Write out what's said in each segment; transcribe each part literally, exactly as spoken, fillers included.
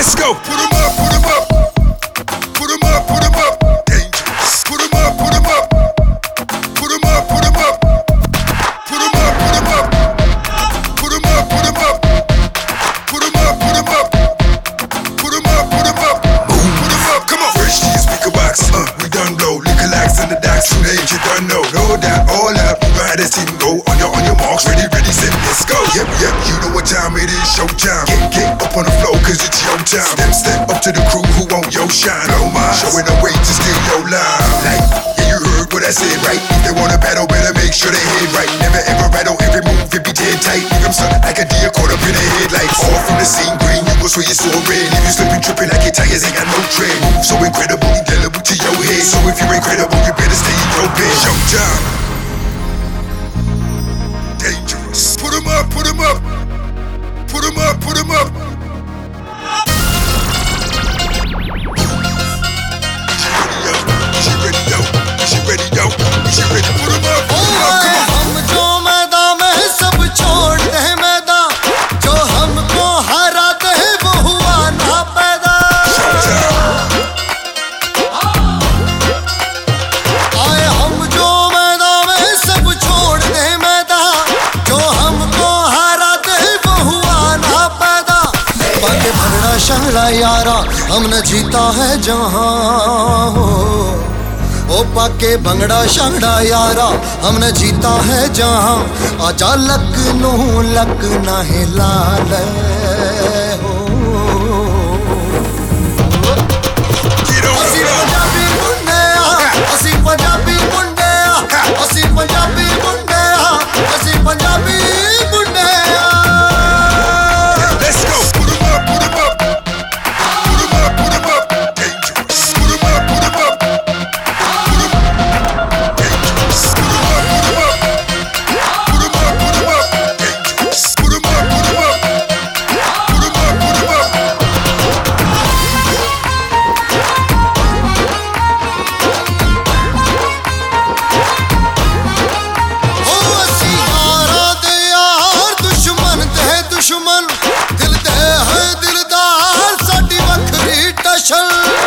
Let's go. Put 'em up, put 'em up. Put 'em up, put 'em up. Dangerous. Put 'em up, put 'em up. Put 'em up, put 'em up. Put 'em up, put 'em up. Put 'em up, put 'em up. Put 'em up, put 'em up. Put 'em up, put 'em up. Boom, put 'em up. Come on. Fresh to your speaker box. Uh, we done blow. Liquor lax in the docks. Too late, you done know. Know that all up. You know how this team go. On your on your marks. Ready, ready, set, let's go. Yep, yep. You know what time it is. Showtime. Get, get up on the floor, cause it's your time. Step, step up to the crew who want your shine. Blow mine. Showing the way to steal your line. Like, yeah, you heard what I said, right? If they wanna battle, better make sure they head right. Never ever rattle, every move, it be dead tight. Leave them something like a deer caught up in the headlights. All from the scene green, you go sway your soul red. If you slipping, tripping like your tires ain't got no tread. Move so incredible, indelible to your head. So if you're incredible, you better stay in your bed. Showtime. Dangerous. Put 'em up, put 'em up. Put 'em up, put 'em up. She ready, yo. She ready, yo. She ready, put 'em up, put 'em up. Come on. हम जो मैदान में सब छोड़ते हैं मैदान, जो हमको हराते हैं वो हुआ ना पैदा। आए हम जो मैदान में सब छोड़ते हैं मैदान, जो हमको हराते हैं वो हुआ ना पैदा। बाकी भगड़ा शंगड़ा यारा हमने जीता है जहां हो। ओ पाके भंगड़ा शंगड़ा यारा हमने जीता है जहां। आजा लखनऊ लखना है लाल हो। असी पंजाबी मुंडे असी पंजाबी मुंडे असी पंजाबी मुंडे असी पंजाबी मुंडे। Let's go. Put 'em up, put 'em up. Put 'em up, put 'em up. Dangerous. Put 'em up, put 'em up. Put 'em up. Dangerous. Put 'em up, put 'em up. Put 'em up, put 'em up. Dangerous. Put 'em up, put 'em up. Put 'em up, put 'em up. ओ असी यारा दे यार दुश्मन दे दुश्मन, दिल दे है दिलदार साडी वखरी टशन।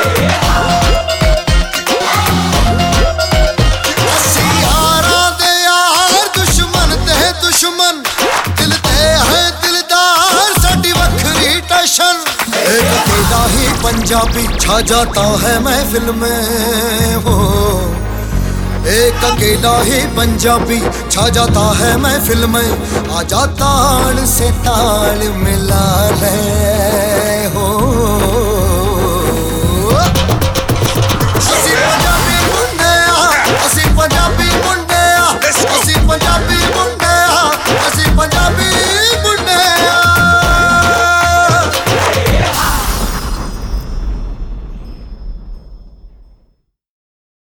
असी यारा दे यार दुश्मन दे दुश्मन, दिल दे है दिलदार साडी वखरी टशन। एक अकेला ही पंजाबी छा जाता है महफिल में हो। एक अकेला ही पंजाबी छा जाता है महफिल में। आजा ताल से ताल मिला ले